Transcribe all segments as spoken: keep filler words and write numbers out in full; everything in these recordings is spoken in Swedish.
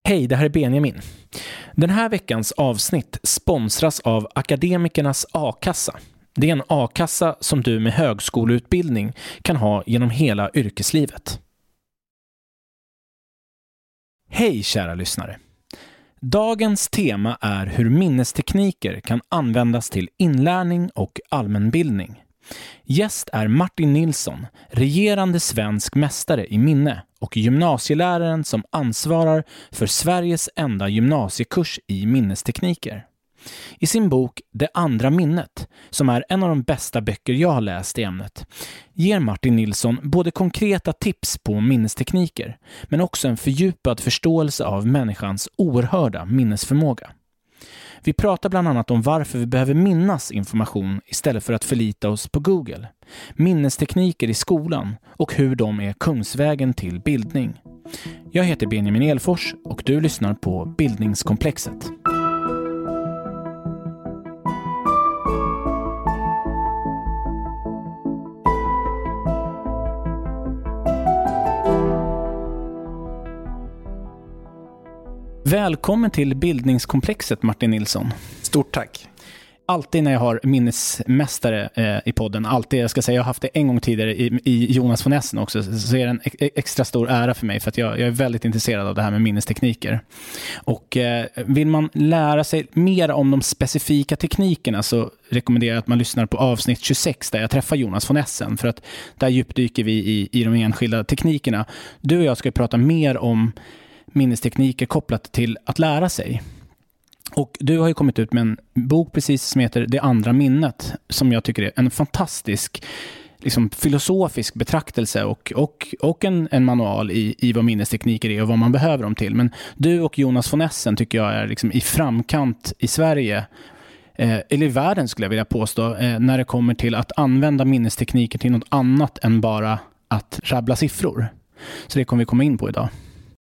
Hej, det här är Benjamin. Den här veckans avsnitt sponsras av Akademikernas A-kassa. Det är en A-kassa som du med högskoleutbildning kan ha genom hela yrkeslivet. Hej kära lyssnare. Dagens tema är hur minnestekniker kan användas till inlärning och allmänbildning. Gäst är Martin Nilsson, regerande svensk mästare i minne och gymnasieläraren som ansvarar för Sveriges enda gymnasiekurs i minnestekniker. I sin bok Det andra minnet, som är en av de bästa böcker jag har läst i ämnet, ger Martin Nilsson både konkreta tips på minnestekniker men också en fördjupad förståelse av människans oerhörda minnesförmåga. Vi pratar bland annat om varför vi behöver minnas information istället för att förlita oss på Google, minnestekniker i skolan och hur de är kungsvägen till bildning. Jag heter Benjamin Elfors och du lyssnar på Bildningskomplexet. Välkommen till Bildningskomplexet, Martin Nilsson. Stort tack. Alltid när jag har minnesmästare eh, i podden, alltid, jag ska säga, jag har haft det en gång tidigare i, i Jonas von Essen också, så är det en ex- extra stor ära för mig för att jag, jag är väldigt intresserad av det här med minnestekniker. Och eh, vill man lära sig mer om de specifika teknikerna så rekommenderar jag att man lyssnar på avsnitt tjugosex där jag träffar Jonas von Essen, för att där djupdyker vi i, i de enskilda teknikerna. Du och jag ska prata mer om minnestekniker kopplat till att lära sig. Och du har ju kommit ut med en bok precis som heter Det andra minnet, som jag tycker är en fantastisk liksom, filosofisk betraktelse och, och, och en, en manual i, i vad minnestekniker är och vad man behöver dem till. Men du och Jonas von Essen tycker jag är liksom i framkant i Sverige, eh, eller i världen skulle jag vilja påstå, eh, när det kommer till att använda minnestekniker till något annat än bara att rabbla siffror. Så det kommer vi komma in på idag.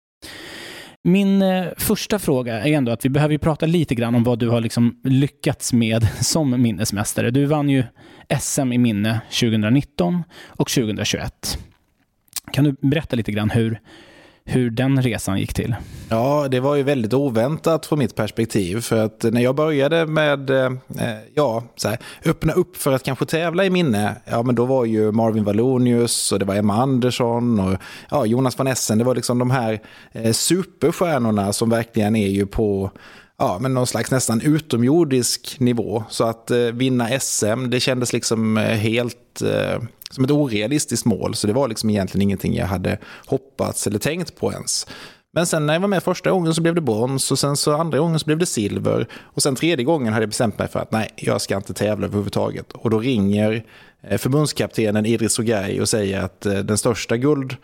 Min eh, första fråga är ändå att vi behöver ju prata lite grann om vad du har liksom lyckats med som minnesmästare. Du vann ju S M i minne tjugonitton och tjugohundratjugoett. Kan du berätta lite grann hur, hur den resan gick till? Ja, det var ju väldigt oväntat från mitt perspektiv, för att när jag började med eh, ja, så här, öppna upp för att kanske tävla i minne, ja men då var ju Marvin Wallonius och det var Emma Andersson och ja, Jonas von Essen, det var liksom de här eh, superstjärnorna som verkligen är ju på ja, men någon slags nästan utomjordisk nivå, så att eh, vinna S M, det kändes liksom eh, helt eh, som ett orealistiskt mål, så det var liksom egentligen ingenting jag hade hoppats eller tänkt på ens. Men sen när jag var med första gången så blev det brons, och sen så andra gången så blev det silver, och sen tredje gången hade jag bestämt mig för att nej, jag ska inte tävla överhuvudtaget. Och då ringer eh, förbundskaptenen Idris Ogay och säger att eh, den största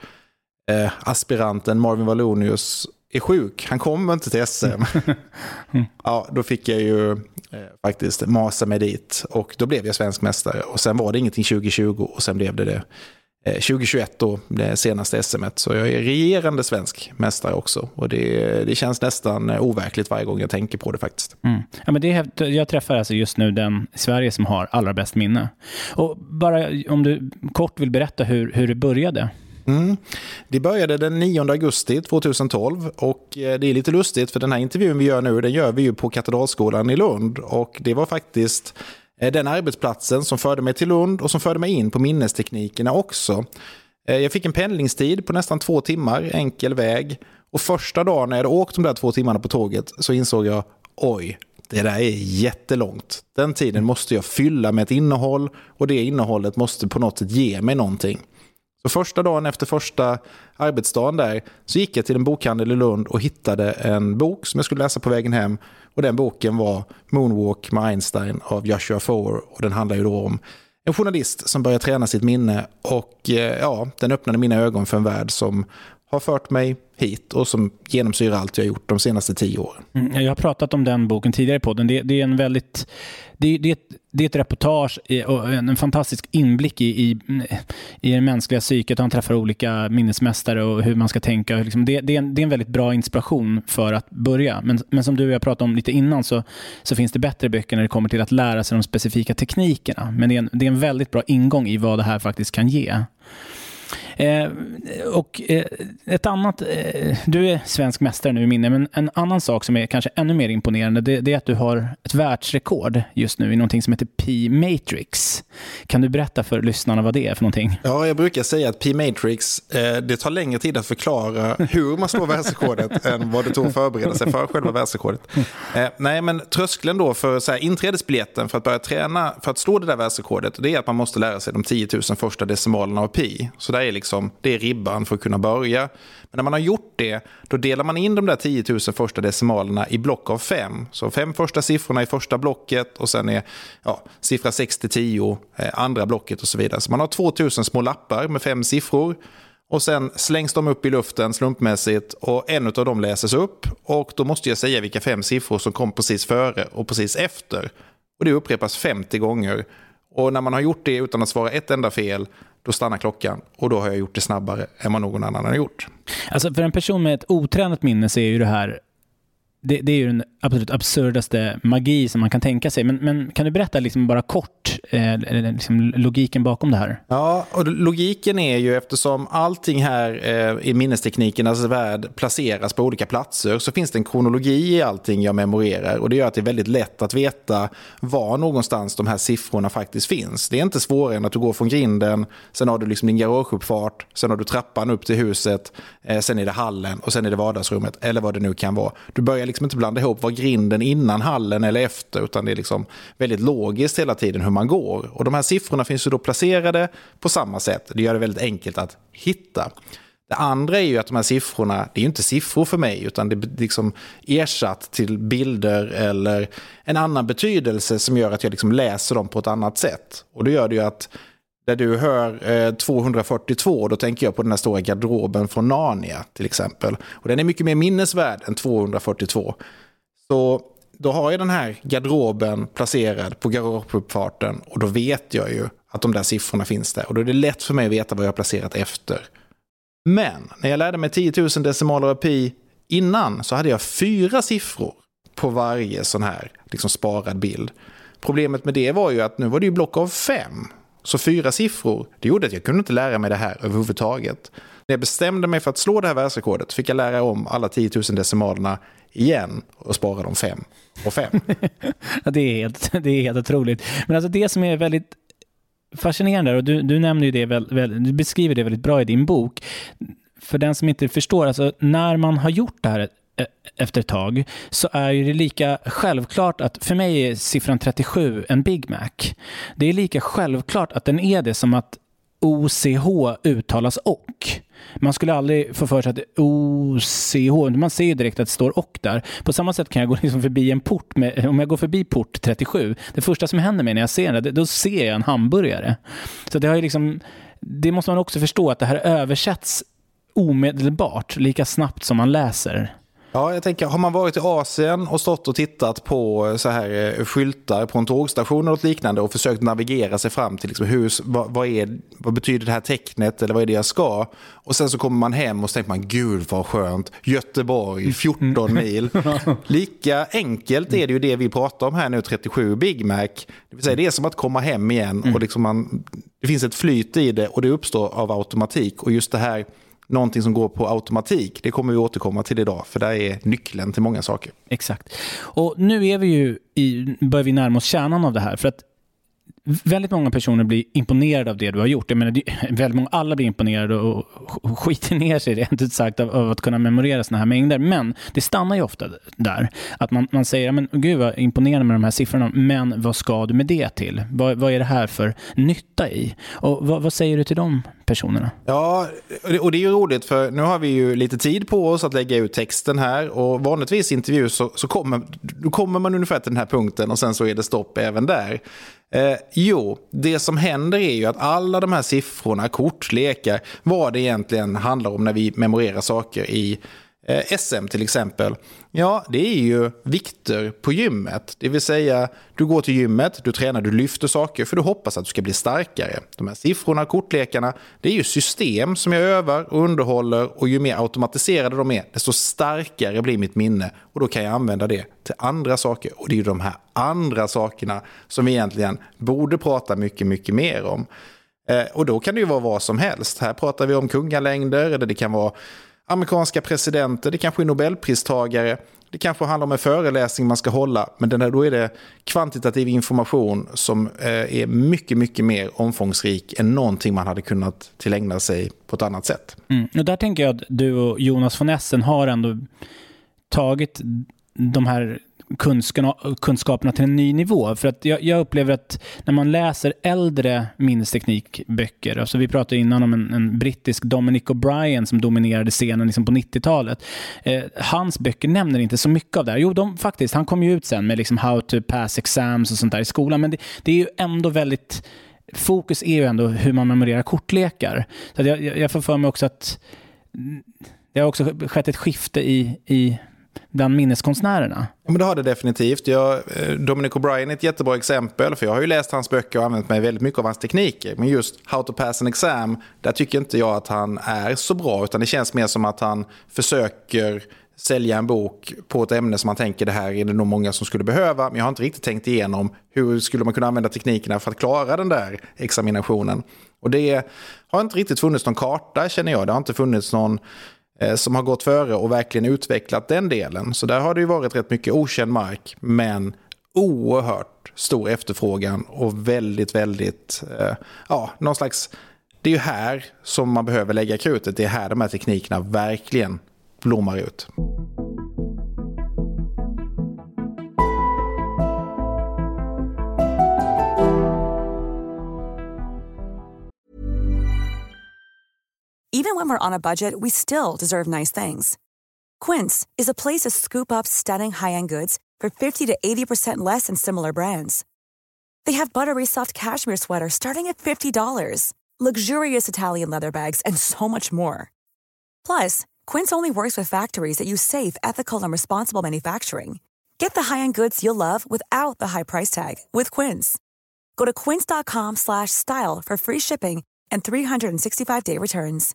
guldaspiranten eh, Marvin Wallonius är sjuk, han kommer inte till S M. mm. Ja, då fick jag ju eh, faktiskt masa mig dit, och då blev jag svensk mästare, och sen var det ingenting tjugohundratjugo, och sen blev det det eh, tjugohundratjugoett då, det senaste S M-et. Så jag är regerande svensk mästare också, och det, det känns nästan overkligt varje gång jag tänker på det faktiskt. Mm. Ja, men det är, jag träffar alltså just nu den i Sverige som har allra bäst minne. Och bara om du kort vill berätta hur, hur det började. Mm. Det började den nionde augusti tjugotolv, och det är lite lustigt för den här intervjun vi gör nu, den gör vi ju på Katedralskolan i Lund, och det var faktiskt den arbetsplatsen som förde mig till Lund och som förde mig in på minnesteknikerna också. Jag fick en pendlingstid på nästan två timmar, enkel väg, och första dagen när jag hade åkt de där två timmarna på tåget så insåg jag, oj, det där är jättelångt. Den tiden måste jag fylla med ett innehåll, och det innehållet måste på något sätt ge mig någonting. Så första dagen efter första arbetsdagen där så gick jag till en bokhandel i Lund och hittade en bok som jag skulle läsa på vägen hem. Och den boken var Moonwalk med Einstein av Joshua Foer, och den handlar ju då om en journalist som börjar träna sitt minne, och ja, den öppnade mina ögon för en värld som har fört mig hit och som genomsyrar allt jag har gjort de senaste tio åren. Mm, jag har pratat om den boken tidigare på podden. Det, det är en väldigt det, det, det är ett reportage och en fantastisk inblick i, i, i det mänskliga psyket. Han träffar olika minnesmästare och hur man ska tänka. Liksom det, det, är en, det är en väldigt bra inspiration för att börja. Men, men som du och jag pratade om lite innan så, så finns det bättre böcker när det kommer till att lära sig de specifika teknikerna. Men det är en, det är en väldigt bra ingång i vad det här faktiskt kan ge. Eh, och eh, ett annat, eh, du är svensk mästare nu i minne, men en annan sak som är kanske ännu mer imponerande, det, det är att du har ett världsrekord just nu i någonting som heter P-Matrix. Kan du berätta för lyssnarna vad det är för någonting? Ja, jag brukar säga att P-Matrix, eh, det tar längre tid att förklara hur man slår världsrekordet än vad det tog att förbereda sig för själva världsrekordet. Eh, nej, men tröskeln då för så här, inträdesbiljetten för att börja träna, för att slå det där världsrekordet, det är att man måste lära sig de tio tusen första decimalerna av pi. Så det är liksom, det är ribban för att kunna börja. Men när man har gjort det, då delar man in de där tio tusen första decimalerna i block av fem. Så fem första siffrorna i första blocket och sen är ja, siffra sex till tio eh, andra blocket och så vidare. Så man har tvåtusen små lappar med fem siffror. Och sen slängs de upp i luften slumpmässigt och en av dem läses upp. Och då måste jag säga vilka fem siffror som kom precis före och precis efter. Och det upprepas femtio gånger. Och när man har gjort det utan att svara ett enda fel, då stannar klockan. Och då har jag gjort det snabbare än vad någon annan har gjort. Alltså för en person med ett otränat minne så är ju det här, det, det är ju den absolut absurdaste magi som man kan tänka sig. Men, men kan du berätta liksom bara kort eh, liksom logiken bakom det här? Ja, och logiken är ju eftersom allting här eh, i minnesteknikernas värld placeras på olika platser, så finns det en kronologi i allting jag memorerar. Och det gör att det är väldigt lätt att veta var någonstans de här siffrorna faktiskt finns. Det är inte svårare än att du går från grinden, sen har du liksom din garageuppfart, sen har du trappan upp till huset, eh, sen är det hallen och sen är det vardagsrummet eller vad det nu kan vara. Du börjar liksom inte blanda ihop var grinden innan hallen eller efter, utan det är liksom väldigt logiskt hela tiden hur man går. Och de här siffrorna finns ju då placerade på samma sätt. Det gör det väldigt enkelt att hitta. Det andra är ju att de här siffrorna, det är ju inte siffror för mig, utan det är liksom ersatt till bilder eller en annan betydelse som gör att jag liksom läser dem på ett annat sätt. Och det gör det ju att där du hör eh, tvåhundrafyrtiotvå, då tänker jag på den här stora garderoben från Narnia till exempel. Och den är mycket mer minnesvärd än tvåhundrafyrtiotvå. Så då har jag den här garderoben placerad på garageuppfarten och då vet jag ju att de där siffrorna finns där. Och då är det lätt för mig att veta vad jag har placerat efter. Men när jag lärde mig tio tusen decimaler av pi innan, så hade jag fyra siffror på varje sån här liksom sparad bild. Problemet med det var ju att nu var det ju block av fem. Så fyra siffror, det gjorde att jag kunde inte lära mig det här överhuvudtaget. När jag bestämde mig för att slå det här världsrekordet fick jag lära om alla tio tusen decimalerna igen och spara dem fem och fem. Ja, det är helt, det är helt otroligt. Men alltså det som är väldigt fascinerande, och du, du nämner ju det väl, väl, du beskriver det väldigt bra i din bok. För den som inte förstår, alltså när man har gjort det här efter ett tag, så är ju det lika självklart att, för mig är siffran trettiosju en Big Mac. Det är lika självklart att den är det som att O C H uttalas och. Man skulle aldrig få för sig att O C H, man ser ju direkt att det står och där. På samma sätt kan jag gå liksom förbi en port, med, om jag går förbi port trettiosju, det första som händer mig när jag ser det, då ser jag en hamburgare. Så det har ju liksom, det måste man också förstå, att det här översätts omedelbart, lika snabbt som man läser. Ja, jag tänker, har man varit i Asien och stått och tittat på så här skyltar på en tågstation och liknande och försökt navigera sig fram till liksom hur, vad, vad, är, vad betyder det här tecknet eller vad är det jag ska? Och sen så kommer man hem och så tänker man, gud vad skönt, Göteborg, fjorton mil. Lika enkelt är det ju det vi pratar om här nu, trettiosju Big Mac. Det vill säga, det är som att komma hem igen och liksom man, det finns ett flyt i det och det uppstår av automatik. Och just det här, någonting som går på automatik, det kommer vi återkomma till idag, för det är nyckeln till många saker. Exakt. Och nu är vi ju i, börjar vi närma oss kärnan av det här, för att väldigt många personer blir imponerade av det du har gjort. Jag menar, väldigt många, alla blir imponerade och skiter ner sig, det är inte sagt, av, av att kunna memorera såna här mängder. Men det stannar ju ofta där. Att man, man säger, men gud vad imponerande med de här siffrorna, men vad ska du med det till? Vad, vad är det här för nytta i? Och vad, vad säger du till de personerna? Ja, och det är ju roligt, för nu har vi ju lite tid på oss att lägga ut texten här, och vanligtvis i intervju så, så kommer, då kommer man ungefär till den här punkten och sen så är det stopp även där. Eh, jo, det som händer är ju att alla de här siffrorna, kortlekar, vad det egentligen handlar om när vi memorerar saker i eh, S M till exempel. Ja, det är ju vikter på gymmet. Det vill säga, du går till gymmet, du tränar, du lyfter saker för du hoppas att du ska bli starkare. De här siffrorna, kortlekarna, det är ju system som jag övar och underhåller, och ju mer automatiserade de är, desto starkare blir mitt minne, och då kan jag använda det till andra saker. Och det är ju de här andra sakerna som vi egentligen borde prata mycket, mycket mer om. Eh, och då kan det ju vara vad som helst. Här pratar vi om kungalängder, eller det kan vara amerikanska presidenter, det kanske är nobelpristagare, det kanske handlar om en föreläsning man ska hålla, men den här, då är det kvantitativ information som eh, är mycket, mycket mer omfångsrik än någonting man hade kunnat tillägna sig på ett annat sätt. Mm. Och där tänker jag att du och Jonas von Essen har ändå tagit de här kunskaperna till en ny nivå. För att jag, jag upplever att när man läser äldre minnesteknikböcker, alltså vi pratade innan om en, en brittisk Dominic O'Brien som dominerade scenen liksom på nittiotalet. Eh, hans böcker nämner inte så mycket av det här. Jo, de, faktiskt, han kom ju ut sen med liksom how to pass exams och sånt där i skolan, men det, det är ju ändå väldigt, fokus är ju ändå hur man memorerar kortlekar. Så jag, jag får för mig också att det har också skett ett skifte i, i bland minneskonstnärerna. Ja, men det har det definitivt. Jag, Dominic O'Brien är ett jättebra exempel, för jag har ju läst hans böcker och använt mig väldigt mycket av hans tekniker. Men just How to pass an exam, där tycker inte jag att han är så bra, utan det känns mer som att han försöker sälja en bok på ett ämne som man tänker det här är det nog många som skulle behöva, men jag har inte riktigt tänkt igenom hur skulle man kunna använda teknikerna för att klara den där examinationen. Och det har inte riktigt funnits någon karta, känner jag. Det har inte funnits någon som har gått före och verkligen utvecklat den delen. Så där har det ju varit rätt mycket okänd mark, men oerhört stor efterfrågan och väldigt, väldigt, eh, ja, någon slags, det är ju här som man behöver lägga krutet. Det är här de här teknikerna verkligen blommar ut. Even when we're on a budget, we still deserve nice things. Quince is a place to scoop up stunning high-end goods for fifty to eighty percent less than similar brands. They have buttery soft cashmere sweaters starting at fifty dollars, luxurious Italian leather bags, and so much more. Plus, Quince only works with factories that use safe, ethical, and responsible manufacturing. Get the high-end goods you'll love without the high price tag with Quince. Go to quince.com slash style for free shipping and three sixty-five day returns.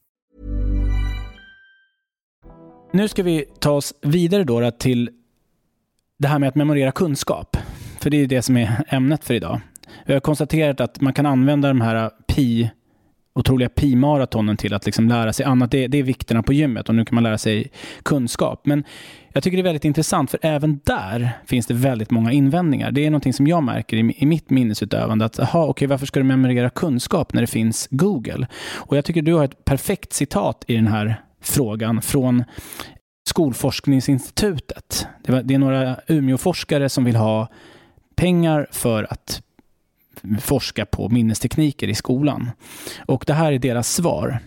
Nu ska vi ta oss vidare då till det här med att memorera kunskap. För det är det som är ämnet för idag. Vi har konstaterat att man kan använda de här pi, otroliga pi-maratonen till att liksom lära sig annat. Det, det är vikterna på gymmet och nu kan man lära sig kunskap. Men jag tycker det är väldigt intressant, för även där finns det väldigt många invändningar. Det är någonting som jag märker i, i mitt minnesutövande. Att aha, okej, varför ska du memorera kunskap när det finns Google? Och jag tycker du har ett perfekt citat i den här frågan från Skolforskningsinstitutet. Det, var, det är några Umeå-forskare som vill ha pengar för att forska på minnestekniker i skolan. Och det här är deras svar.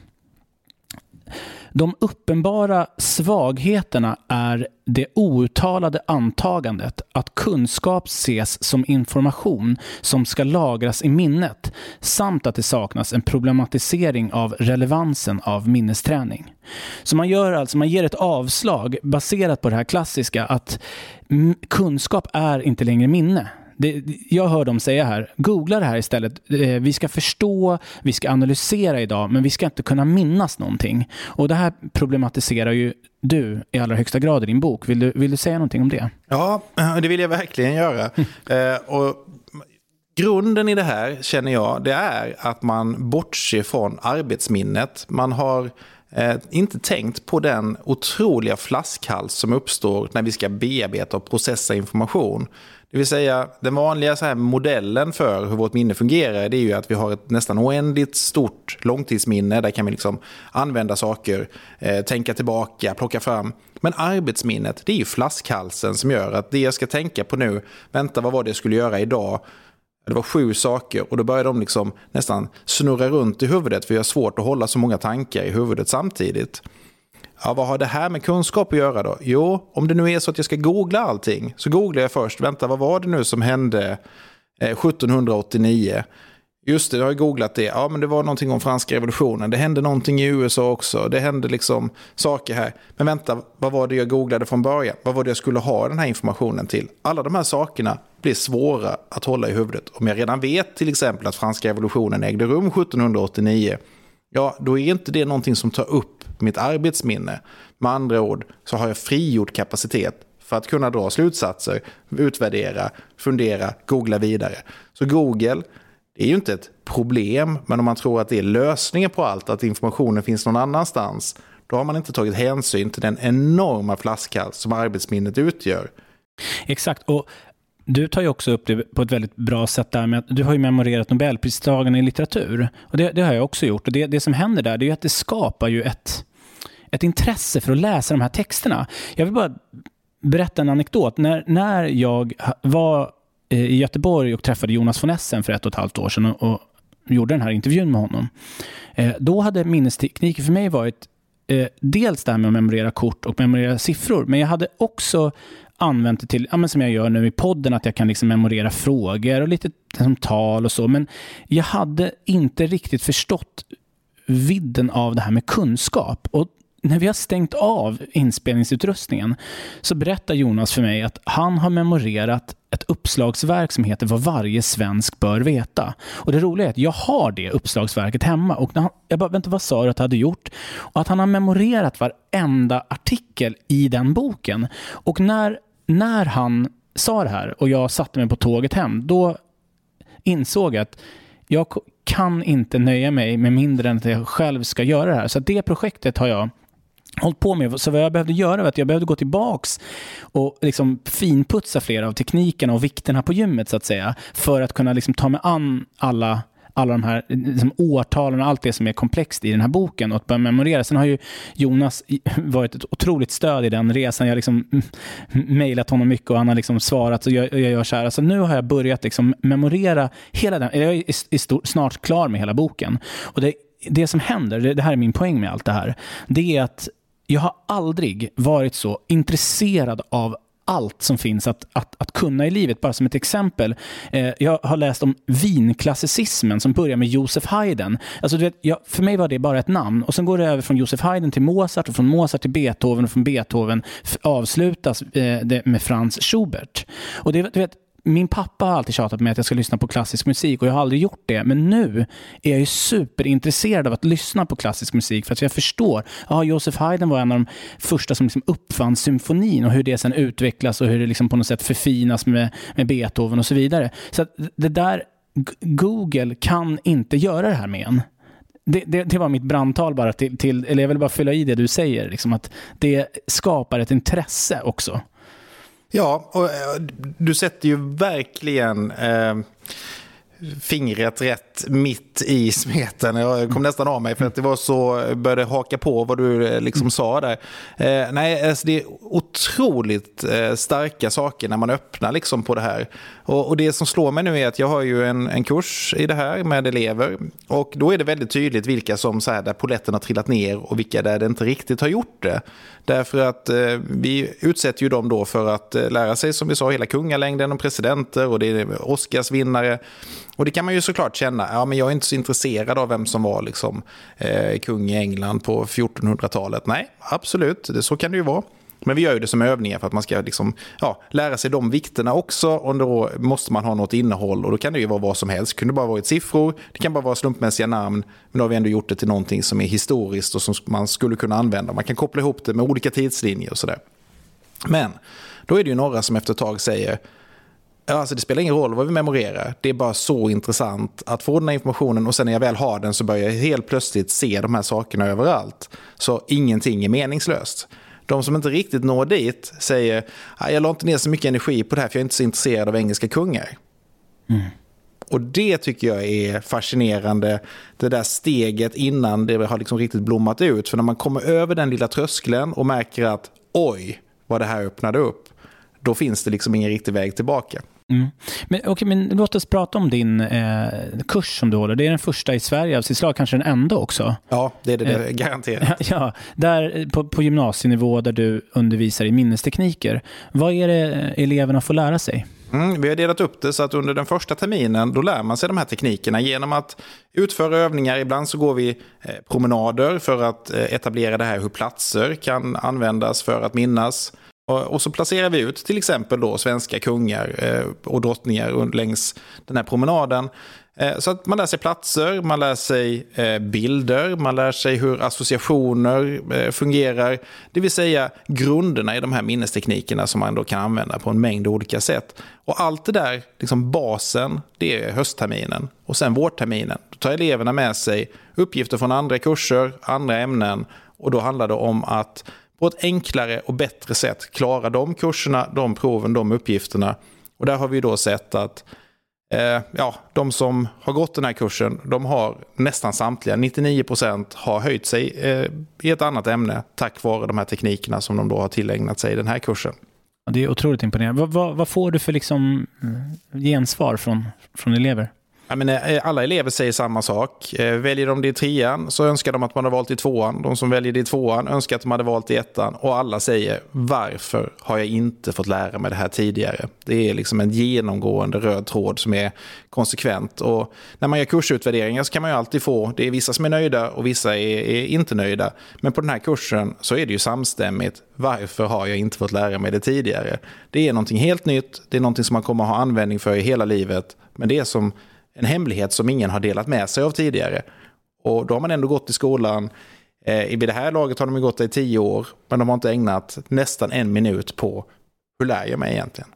De uppenbara svagheterna är det outtalade antagandet att kunskap ses som information som ska lagras i minnet, samt att det saknas en problematisering av relevansen av minnesträning. Så man gör alltså, man ger ett avslag baserat på det här klassiska att kunskap är inte längre minne. Det, jag hör dem säga här, googla det här istället. Vi ska förstå, vi ska analysera idag, men vi ska inte kunna minnas någonting. Och det här problematiserar ju du i allra högsta grad i din bok. Vill du, vill du säga någonting om det? Ja, det vill jag verkligen göra. Mm. Eh, och grunden i det här, känner jag, det är att man bortser från arbetsminnet. Man har eh, inte tänkt på den otroliga flaskhals som uppstår när vi ska bearbeta och processa information. Det vill säga, den vanliga så här modellen för hur vårt minne fungerar, det är ju att vi har ett nästan oändligt stort långtidsminne. Där kan vi liksom använda saker, eh, tänka tillbaka, plocka fram. Men arbetsminnet, det är ju flaskhalsen som gör att det jag ska tänka på nu, vänta, vad var det jag skulle göra idag? Det var sju saker och då börjar de liksom nästan snurra runt i huvudet, för jag har svårt att hålla så många tankar i huvudet samtidigt. Ja, vad har det här med kunskap att göra då? Jo, om det nu är så att jag ska googla allting, så googlar jag först. Vänta, vad var det nu som hände eh, sjuttonhundraåttionio? Just det, jag har googlat det. Ja, men det var någonting om franska revolutionen. Det hände någonting i U S A också. Det hände liksom saker här. Men vänta, vad var det jag googlade från början? Vad var det jag skulle ha den här informationen till? Alla de här sakerna blir svåra att hålla i huvudet. Om jag redan vet till exempel att franska revolutionen ägde rum sjuttonhundraåttionio, ja, då är inte det någonting som tar upp mitt arbetsminne. Med andra ord så har jag frigjort kapacitet för att kunna dra slutsatser, utvärdera, fundera, googla vidare. Så Google, Det är ju inte ett problem, men om man tror att det är lösningen på allt, att informationen finns någon annanstans, då har man inte tagit hänsyn till den enorma flaskhals som arbetsminnet utgör. Exakt, och du tar ju också upp det på ett väldigt bra sätt där med att du har ju memorerat Nobelpristagarna i litteratur. Och det, det har jag också gjort. Och det, det som händer där, det är ju att det skapar ju ett, ett intresse för att läsa de här texterna. Jag vill bara berätta en anekdot. När, när jag var i Göteborg och träffade Jonas von Essen för ett och ett halvt år sedan och, och gjorde den här intervjun med honom. Eh, då hade minnestekniker för mig varit eh, dels det här med att memorera kort och memorera siffror. Men jag hade också använt det till, ja, men som jag gör nu i podden, att jag kan liksom memorera frågor och lite som tal och så. Men jag hade inte riktigt förstått vidden av det här med kunskap. Och när vi har stängt av inspelningsutrustningen så berättar Jonas för mig att han har memorerat ett uppslagsverk som heter Vad varje svensk bör veta. Och det roliga är att jag har det uppslagsverket hemma. Och när han, jag bara, vänta, vad sa du att du hade gjort? Och att han har memorerat varenda artikel i den boken. Och när, när han sa det här och jag satte mig på tåget hem, då insåg jag att jag kan inte nöja mig med mindre än att jag själv ska göra det här. Så det projektet har jag hållit på med. Så vad jag behövde göra var att jag behövde gå tillbaks och liksom finputsa flera av teknikerna och vikterna på gymmet så att säga, för att kunna liksom ta mig an alla, alla de här liksom årtalen och allt det som är komplext i den här boken och att börja memorera. Sen har ju Jonas varit ett otroligt stöd i den resan. Jag har liksom mejlat honom mycket och han har liksom svarat och jag, jag gör så här. Så nu har jag börjat liksom memorera hela den. Jag är, är stor, snart klar med hela boken. Och det, det som händer, det, det här är min poäng med allt det här, det är att jag har aldrig varit så intresserad av allt som finns att, att, att kunna i livet. Bara som ett exempel. Eh, jag har läst om vinklassicismen som börjar med Joseph Haydn. Alltså, du vet, jag, för mig var det bara ett namn. Och sen går det över från Joseph Haydn till Mozart och från Mozart till Beethoven och från Beethoven f- avslutas eh, det med Franz Schubert. Och det, du vet, min pappa har alltid tjatat med att jag ska lyssna på klassisk musik och jag har aldrig gjort det. Men nu är jag ju superintresserad av att lyssna på klassisk musik för att jag förstår. Ja, Joseph Haydn var en av de första som liksom uppfann symfonin och hur det sen utvecklas och hur det liksom på något sätt förfinas med, med Beethoven och så vidare. Så att det där, Google kan inte göra det här med en. Det, det, det var mitt brandtal bara till, till, eller jag vill bara fylla i det du säger, liksom att det skapar ett intresse också. Ja, och du sätter ju verkligen eh, fingret rätt mitt i smeten. Jag kom nästan av mig för att det var så, började haka på vad du liksom sa där. Eh, nej, alltså det är otroligt eh, starka saker när man öppnar liksom på det här. Och, och det som slår mig nu är att jag har ju en, en kurs i det här med elever. Och då är det väldigt tydligt vilka som så här, där poletten har trillat ner och vilka där det inte riktigt har gjort det. Därför att eh, vi utsätter ju dem då för att eh, lära sig, som vi sa, hela kungalängden och presidenter och det är Oscarsvinnare. Och det kan man ju såklart känna, ja men jag är inte så intresserad av vem som var liksom, eh, kung i England på fjortonhundratalet. Nej, absolut, det, så kan det ju vara. Men vi gör ju det som övningar för att man ska liksom, ja, lära sig de vikterna också. Och då måste man ha något innehåll och då kan det ju vara vad som helst. Det kunde bara vara siffror, det kan bara vara slumpmässiga namn. Men då har vi ändå gjort det till någonting som är historiskt och som man skulle kunna använda. Man kan koppla ihop det med olika tidslinjer och sådär. Men då är det ju några som efter ett tag säger, alltså det spelar ingen roll vad vi memorerar. Det är bara så intressant att få den här informationen och sen när jag väl har den så börjar jag helt plötsligt se de här sakerna överallt. Så ingenting är meningslöst. De som inte riktigt når dit säger, jag la inte ner så mycket energi på det här för jag är inte så intresserad av engelska kungar. Mm. Och det tycker jag är fascinerande, det där steget innan det har liksom riktigt blommat ut. För när man kommer över den lilla tröskeln och märker att oj, vad det här öppnade upp, då finns det liksom ingen riktig väg tillbaka. Mm. Men, okay, men låt oss prata om din eh, kurs som du håller. Det är den första i Sverige av sitt slag, kanske den enda också. Ja, det är det, det garanterat. Ja, där på, på gymnasienivå där du undervisar i minnestekniker. Vad är det eleverna får lära sig? Mm, vi har delat upp det så att under den första terminen då lär man sig de här teknikerna genom att utföra övningar. Ibland så går vi eh, promenader för att eh, etablera det här hur platser kan användas för att minnas. Och så placerar vi ut till exempel då svenska kungar och drottningar längs den här promenaden. Så att man lär sig platser, man lär sig bilder, man lär sig hur associationer fungerar. Det vill säga grunderna i de här minnesteknikerna som man då kan använda på en mängd olika sätt. Och allt det där, liksom basen, det är höstterminen. Och sen vårterminen. Då tar eleverna med sig uppgifter från andra kurser, andra ämnen. Och då handlar det om att på ett enklare och bättre sätt klara de kurserna, de proven, de uppgifterna. Och där har vi då sett att Eh, ja, de som har gått den här kursen, de har nästan samtliga, nittionio procent har höjt sig eh, i ett annat ämne tack vare de här teknikerna som de då har tillägnat sig i den här kursen. Det är otroligt imponerande. Vad, vad, vad får du för liksom gensvar från, från elever? Jag menar, alla elever säger samma sak. Väljer de det i trean så önskar de att man hade valt i tvåan. De som väljer det i tvåan önskar att de hade valt i ettan. Och alla säger, varför har jag inte fått lära mig det här tidigare? Det är liksom en genomgående röd tråd som är konsekvent. Och när man gör kursutvärderingar så kan man ju alltid få, det är vissa som är nöjda och vissa är, är inte nöjda. Men på den här kursen så är det ju samstämmigt. Varför har jag inte fått lära mig det tidigare? Det är någonting helt nytt. Det är någonting som man kommer att ha användning för i hela livet. Men det är som en hemlighet som ingen har delat med sig av tidigare. Och då har man ändå gått i skolan. Eh, I det här laget har de gått i tio år. Men de har inte ägnat nästan en minut på hur lär jag mig egentligen.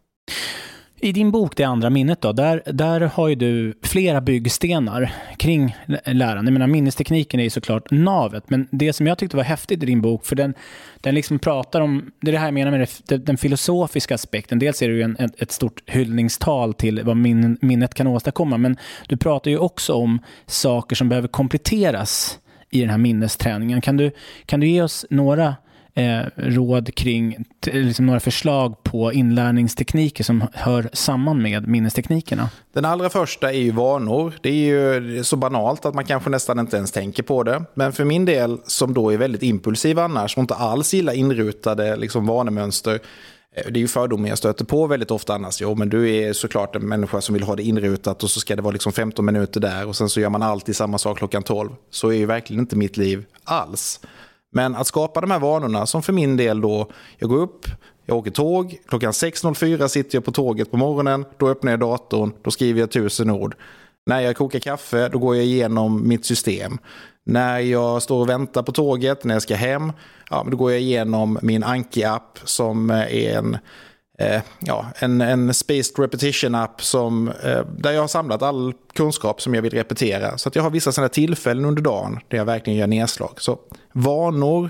I din bok Det andra minnet då, där, där har ju du flera byggstenar kring lärande. Jag menar, minnestekniken är ju såklart navet, men det som jag tyckte var häftigt i din bok, för den, den liksom pratar om, det är det här jag menar med det, den filosofiska aspekten. Dels är det ju en, ett, ett stort hyllningstal till vad min, minnet kan åstadkomma, men du pratar ju också om saker som behöver kompletteras i den här minnesträningen. Kan du, kan du ge oss några Eh, råd kring t- liksom några förslag på inlärningstekniker som hör samman med minnesteknikerna? Den allra första är ju vanor. Det är ju så banalt att man kanske nästan inte ens tänker på det. Men för min del, som då är väldigt impulsiv annars och inte alls gillar inrutade liksom vanemönster, det är ju fördomar jag stöter på väldigt ofta annars. Jo, men du är såklart en människa som vill ha det inrutat och så ska det vara liksom femton minuter där och sen så gör man alltid samma sak klockan tolv. Så är ju verkligen inte mitt liv alls. Men att skapa de här vanorna som för min del då, jag går upp, jag åker tåg, klockan sex noll fyra sitter jag på tåget på morgonen, då öppnar jag datorn, då skriver jag tusen ord. När jag kokar kaffe, då går jag igenom mitt system. När jag står och väntar på tåget, när jag ska hem, ja, då går jag igenom min Anki-app som är en, eh, ja, en, en spaced repetition-app som, eh, där jag har samlat all kunskap som jag vill repetera. Så att jag har vissa sådana tillfällen under dagen där jag verkligen gör nedslag. Så vanor,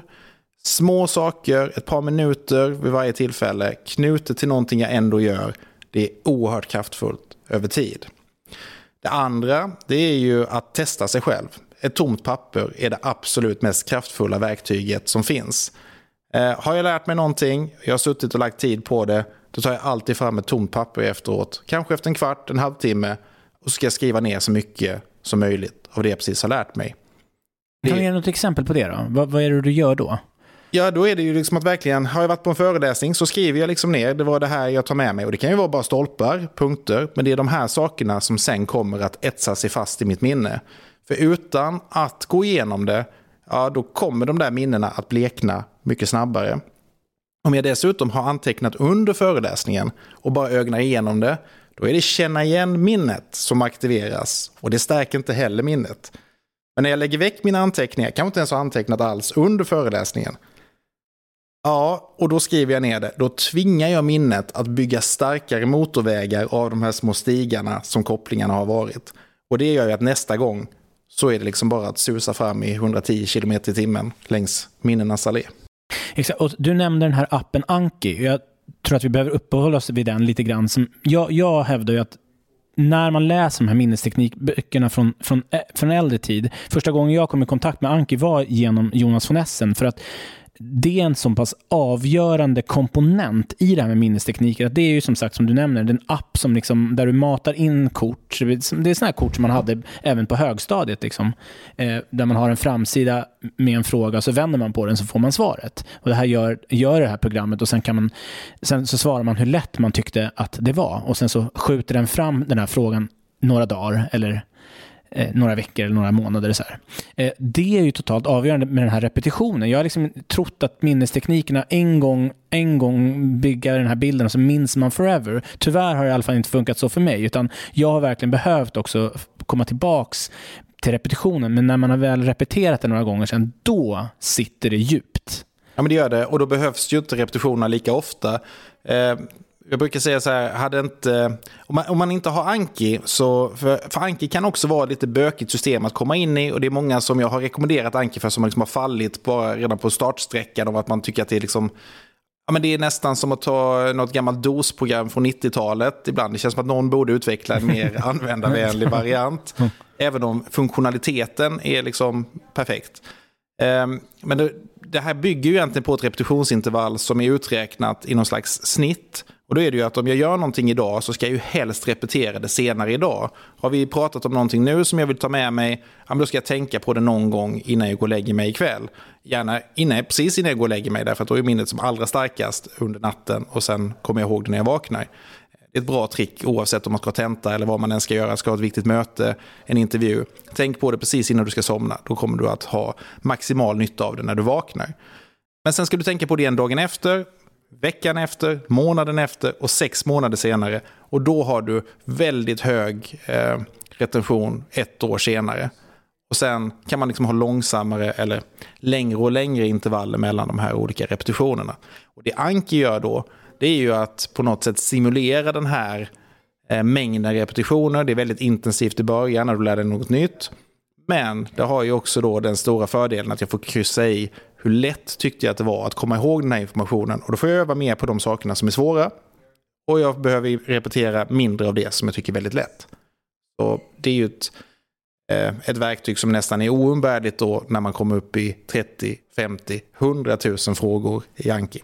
små saker, ett par minuter vid varje tillfälle, knutet till någonting jag ändå gör, det är oerhört kraftfullt över tid. Det andra, det är ju att testa sig själv. Ett tomt papper är det absolut mest kraftfulla verktyget som finns. Eh, har jag lärt mig någonting, jag har suttit och lagt tid på det, då tar jag alltid fram ett tomt papper efteråt. Kanske efter en kvart, en halvtimme, och så ska jag skriva ner så mycket som möjligt av det jag precis har lärt mig. Kan du ge något exempel på det då? Vad, vad är det du gör då? Ja, då är det ju liksom att verkligen, har jag varit på en föreläsning så skriver jag liksom ner, det var det här jag tar med mig. Och det kan ju vara bara stolpar, punkter, men det är de här sakerna som sen kommer att etsa sig fast i mitt minne. För utan att gå igenom det, ja, då kommer de där minnena att blekna mycket snabbare. Om jag dessutom har antecknat under föreläsningen och bara ögnar igenom det, då är det känna igen minnet som aktiveras. Och det stärker inte heller minnet. Men när jag lägger väck mina anteckningar, kan jag inte ens ha antecknat alls under föreläsningen. Ja, och då skriver jag ner det. Då tvingar jag minnet att bygga starkare motorvägar av de här små stigarna som kopplingarna har varit. Och det gör ju att nästa gång så är det liksom bara att susa fram i hundratio kilometer i timmen längs minnenas allé. Exakt, och du nämnde den här appen Anki. Jag tror att vi behöver uppehålla oss vid den lite grann. Som jag, jag hävdar ju att när man läser de här minnesteknikböckerna från, från, från äldre tid, första gången jag kom i kontakt med Anki var genom Jonas von Essen, för att det är en så pass avgörande komponent i det här med minnestekniker. Att det är ju som sagt, som du nämner, den app som liksom, där du matar in kort. Det är sådana här kort som man hade även på högstadiet. Liksom, eh, där man har en framsida med en fråga, så vänder man på den så får man svaret. Och det här gör, gör det här programmet, och sen, kan man, sen så svarar man hur lätt man tyckte att det var. Och sen så skjuter den fram den här frågan några dagar eller Eh, några veckor eller några månader. Så här. Eh, det är ju totalt avgörande med den här repetitionen. Jag har liksom trott att minnesteknikerna en gång, en gång bygger den här bilden och så minns man forever. Tyvärr har det i alla fall inte funkat så för mig, utan jag har verkligen behövt också komma tillbaks till repetitionen. Men när man har väl repeterat det några gånger sedan, då sitter det djupt. Ja, men det gör det. Och då behövs ju inte repetitionerna lika ofta. Eh, jag brukar säga så här, hade inte, om, man, om man inte har Anki, så, för, för Anki kan också vara ett lite bökigt system att komma in i. Och det är många som jag har rekommenderat Anki för som liksom har fallit bara redan på startsträckan av att man tycker att det är liksom... Ja, men det är nästan som att ta något gammalt D O S-program från nittiotalet. Ibland det känns som att någon borde utveckla en mer användarvänlig variant. Även om funktionaliteten är liksom perfekt. Men det, det här bygger ju egentligen på ett repetitionsintervall som är uträknat i någon slags snitt. Och då är det ju att om jag gör någonting idag så ska jag ju helst repetera det senare idag. Har vi pratat om någonting nu som jag vill ta med mig, ja, då ska jag tänka på det någon gång innan jag går och lägger mig ikväll. Gärna innan, precis innan jag går och lägger mig, därför att då är minnet som allra starkast under natten och sen kommer jag ihåg det när jag vaknar. Det är ett bra trick oavsett om man ska tenta eller vad man än ska göra, ska ha ett viktigt möte, en intervju. Tänk på det precis innan du ska somna, då kommer du att ha maximal nytta av det när du vaknar. Men sen ska du tänka på det en dagen efter, veckan efter, månaden efter och sex månader senare. Och då har du väldigt hög eh, retention ett år senare. Och sen kan man liksom ha långsammare eller längre och längre intervaller mellan de här olika repetitionerna. Och det Anki gör då, det är ju att på något sätt simulera den här eh, mängden repetitioner. Det är väldigt intensivt i början när du lär dig något nytt. Men det har ju också då den stora fördelen att jag får kryssa i hur lätt tyckte jag att det var att komma ihåg den här informationen. Och då får jag öva mer på de sakerna som är svåra. Och jag behöver repetera mindre av det som jag tycker är väldigt lätt. Så det är ju ett, eh, ett verktyg som nästan är oumbärligt då när man kommer upp i trettio, femtio, hundra tusen frågor i Anki.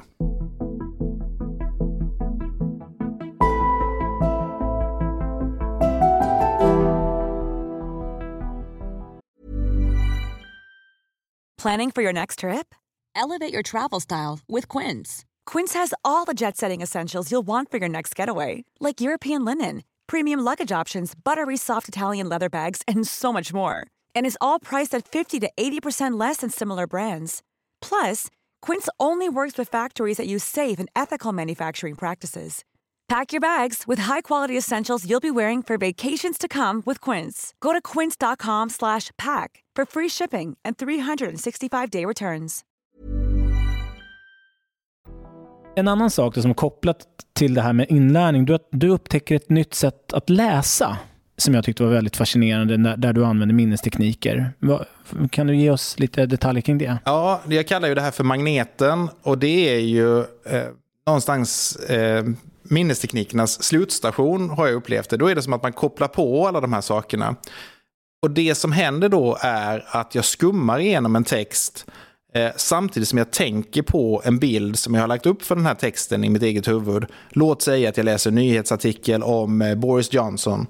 Planning for your next trip? Elevate your travel style with Quince. Quince has all the jet-setting essentials you'll want for your next getaway, like European linen, premium luggage options, buttery soft Italian leather bags, and so much more. And is all priced at fifty to eighty percent less than similar brands. Plus, Quince only works with factories that use safe and ethical manufacturing practices. Pack your bags with high-quality essentials you'll be wearing for vacations to come with Quince. Go to quince.com slash pack for free shipping and three sixty-five day returns. En annan sak då, som är kopplat till det här med inlärning, du, du upptäcker ett nytt sätt att läsa som jag tyckte var väldigt fascinerande där, där du använder minnestekniker. Vad, kan du ge oss lite detaljer kring det? Ja, jag kallar ju det här för magneten och det är ju eh, någonstans... Eh, minnesteknikernas slutstation har jag upplevt det. Då är det som att man kopplar på alla de här sakerna. Och det som händer då är att jag skummar igenom en text eh, samtidigt som jag tänker på en bild som jag har lagt upp för den här texten i mitt eget huvud. Låt säga att jag läser en nyhetsartikel om eh, Boris Johnson.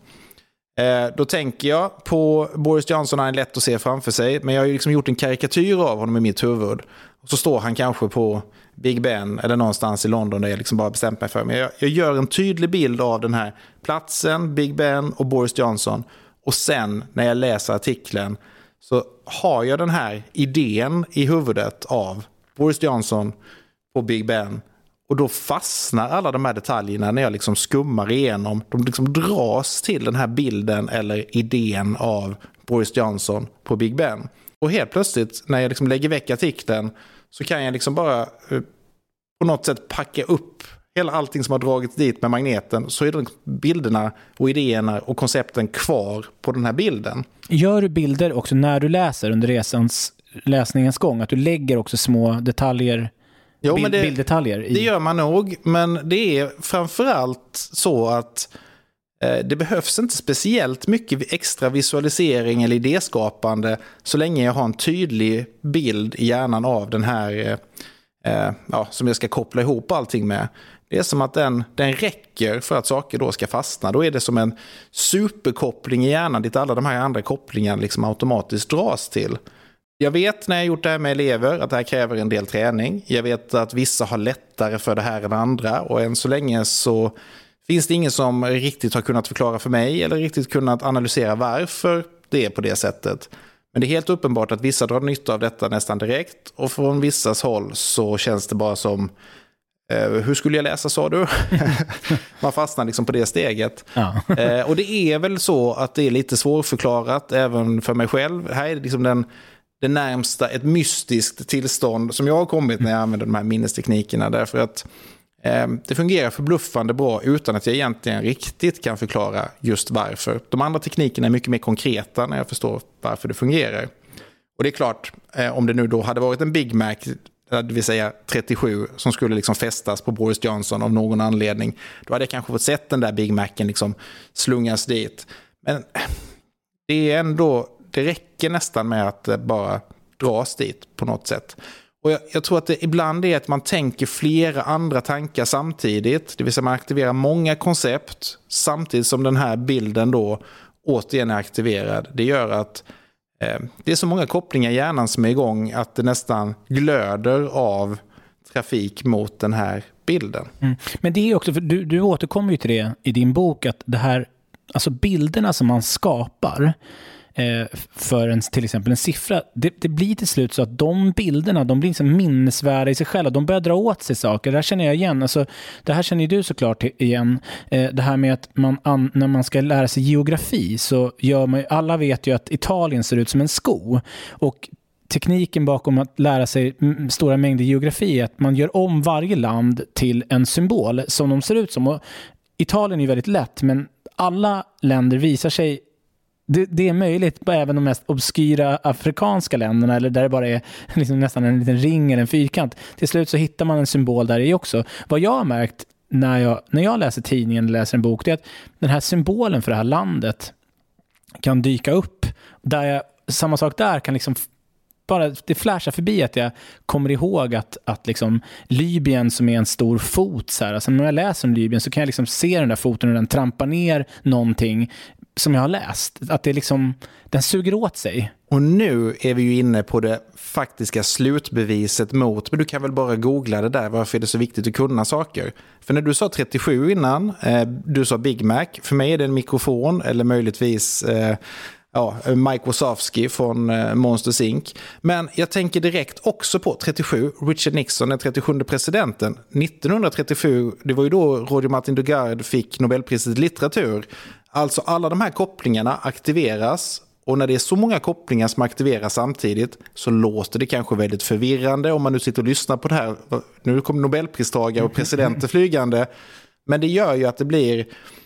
Eh, då tänker jag på Boris Johnson, han är lätt att se framför sig, men jag har ju liksom gjort en karikatyr av honom i mitt huvud. Och så står han kanske på Big Ben eller någonstans i London där jag liksom bara bestämt mig för mig. Jag, jag gör en tydlig bild av den här platsen, Big Ben och Boris Johnson. Och sen när jag läser artikeln så har jag den här idén i huvudet av Boris Johnson på Big Ben. Och då fastnar alla de här detaljerna när jag liksom skummar igenom. De liksom dras till den här bilden eller idén av Boris Johnson på Big Ben. Och helt plötsligt när jag liksom lägger väck artikeln så kan jag liksom bara eh, på något sätt packa upp hela allting som har dragits dit med magneten, så är de bilderna och idéerna och koncepten kvar på den här bilden. Gör du bilder också när du läser under resans läsningens gång? Att du lägger också små detaljer, jo, bild, men det, bilddetaljer? I... Det gör man nog, men det är framförallt så att eh, det behövs inte speciellt mycket extra visualisering eller idéskapande så länge jag har en tydlig bild i hjärnan av den här eh, ja, som jag ska koppla ihop allting med. Det är som att den, den räcker för att saker då ska fastna. Då är det som en superkoppling i hjärnan dit alla de här andra kopplingarna liksom automatiskt dras till. Jag vet när jag gjort det här med elever att det här kräver en del träning. Jag vet att vissa har lättare för det här än andra. Och än så länge så finns det ingen som riktigt har kunnat förklara för mig eller riktigt kunnat analysera varför det är på det sättet. Men det är helt uppenbart att vissa drar nytta av detta nästan direkt. Och från vissas håll så känns det bara som eh, hur skulle jag läsa, sa du? Man fastnar liksom på det steget. Ja. eh, och det är väl så att det är lite svårförklarat även för mig själv. Här är det liksom den, det närmsta ett mystiskt tillstånd som jag har kommit när jag använder de här minnesteknikerna. Därför att eh, det fungerar förbluffande bra utan att jag egentligen riktigt kan förklara just varför. De andra teknikerna är mycket mer konkreta när jag förstår varför det fungerar. Och det är klart, eh, om det nu då hade varit en Big Mac, det vill säga trettiosju, som skulle liksom fästas på Boris Johnson av någon anledning, då hade jag kanske fått sett den där Big Macen liksom slungas dit. Men det är ändå, det räcker nästan med att bara dras dit på något sätt. Och jag, jag tror att det ibland är att man tänker flera andra tankar samtidigt, det vill säga man aktiverar många koncept samtidigt som den här bilden då återigen är aktiverad. Det gör att det är så många kopplingar i hjärnan som är igång att det nästan glöder av trafik mot den här bilden. Mm. Men det är också, för du, du återkommer ju till det i din bok, att det här, alltså bilderna som man skapar eh, för en, till exempel en siffra, det, det blir till slut så att de bilderna, de blir liksom minnesvärda i sig själva, de börjar dra åt sig saker. Det här känner jag igen, alltså, det här känner du såklart igen, eh, det här med att man, an, när man ska lära sig geografi så gör man, alla vet ju att Italien ser ut som en sko, och tekniken bakom att lära sig stora mängder geografi är att man gör om varje land till en symbol som de ser ut som, och Italien är ju väldigt lätt, men alla länder visar sig, det, det är möjligt på även de mest obskyra afrikanska länderna, eller där det bara är liksom nästan en liten ring eller en fyrkant. Till slut så hittar man en symbol där i också. Vad jag har märkt när jag, när jag läser tidningen eller läser en bok, det är att den här symbolen för det här landet kan dyka upp. Där jag, samma sak där kan liksom bara, det flashar förbi att jag kommer ihåg att, att liksom Libyen som är en stor fot så här, alltså när jag läser om Libyen så kan jag liksom se den där foten och den trampar ner någonting som jag har läst. Att det liksom, den suger åt sig. Och nu är vi ju inne på det faktiska slutbeviset mot, men du kan väl bara googla det där, varför är det så viktigt att kunna saker? För när du sa trettiosju innan, eh, du sa Big Mac, för mig är det en mikrofon eller möjligtvis eh, ja, Mike Wazowski från eh, Monsters Incorporated. Men jag tänker direkt också på trettiosju, Richard Nixon, den trettiosjunde presidenten. nittonhundratrettiosju, det var ju då Roger Martin Dugard fick Nobelpriset i litteratur. Alltså alla de här kopplingarna aktiveras, och när det är så många kopplingar som aktiveras samtidigt så låter det kanske väldigt förvirrande om man nu sitter och lyssnar på det här. Nu kommer Nobelpristagare och presidenter flygande, men det gör ju att det blir,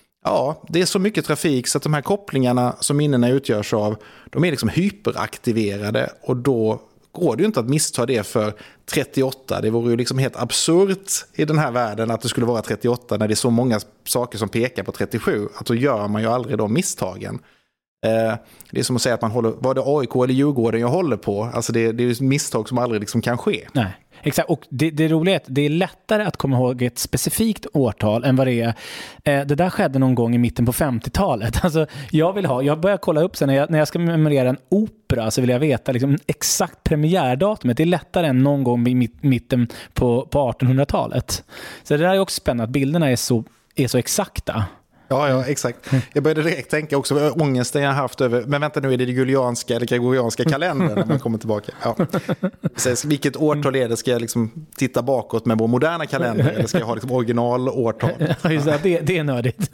ja, det är så mycket trafik så att de här kopplingarna som minnena utgörs av, de är liksom hyperaktiverade, och då går det ju inte att missta det för trettioåtta. Det vore ju liksom helt absurt i den här världen att det skulle vara trettioåtta när det är så många saker som pekar på trettiosju. Att då gör man ju aldrig de misstagen. Eh, det är som att säga att man håller, var det A I K eller Djurgården jag håller på? Alltså det, det är ju misstag som aldrig liksom kan ske. Nej. Exakt, och det, det är roligt att det är lättare att komma ihåg ett specifikt årtal än vad det är. Eh, det där skedde någon gång i mitten på femtiotalet. Alltså, jag vill ha, jag börjar kolla upp sen när jag, när jag ska memorera en opera så vill jag veta liksom, exakt premiärdatumet. Det är lättare än någon gång i mitten på, på artonhundratalet. Så det där är också spännande att bilderna är så, är så exakta. Ja, ja, exakt. Jag började direkt tänka också på ångesten jag har haft över, men vänta nu, är det det julianska eller gregorianska kalendern när man kommer tillbaka? Ja. Så, vilket årtal är det? Ska jag liksom titta bakåt med vår moderna kalender eller ska jag ha liksom originalårtal? Ja, just det, det, det är nördigt.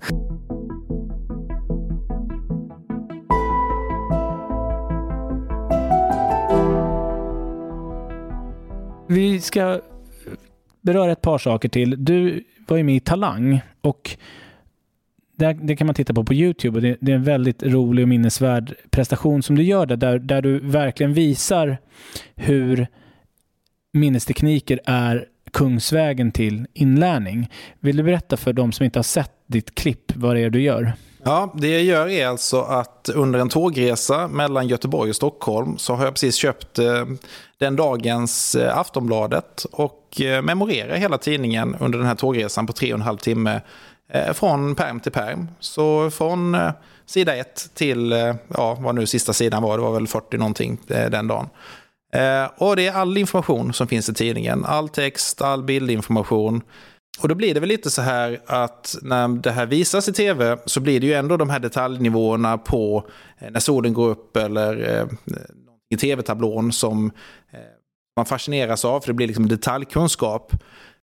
Vi ska beröra ett par saker till. Du var ju med i Talang, och det, det kan man titta på på YouTube, och det, det är en väldigt rolig och minnesvärd prestation som du gör där, där, där du verkligen visar hur minnestekniker är kungsvägen till inlärning. Vill du berätta för de som inte har sett ditt klipp vad det är du gör? Ja, det jag gör är alltså att under en tågresa mellan Göteborg och Stockholm så har jag precis köpt eh, den dagens eh, Aftonbladet och eh, memorerar hela tidningen under den här tågresan på tre och en halv timme eh, från perm till perm. Så från eh, sida ett till, eh, ja vad nu sista sidan var, det var väl fyrtio någonting eh, den dagen. Eh, och det är all information som finns i tidningen, all text, all bildinformation. Och då blir det väl lite så här att när det här visas i tv så blir det ju ändå de här detaljnivåerna på eh, när solen går upp eller eh, i tv-tablån som eh, man fascineras av, för det blir liksom detaljkunskap.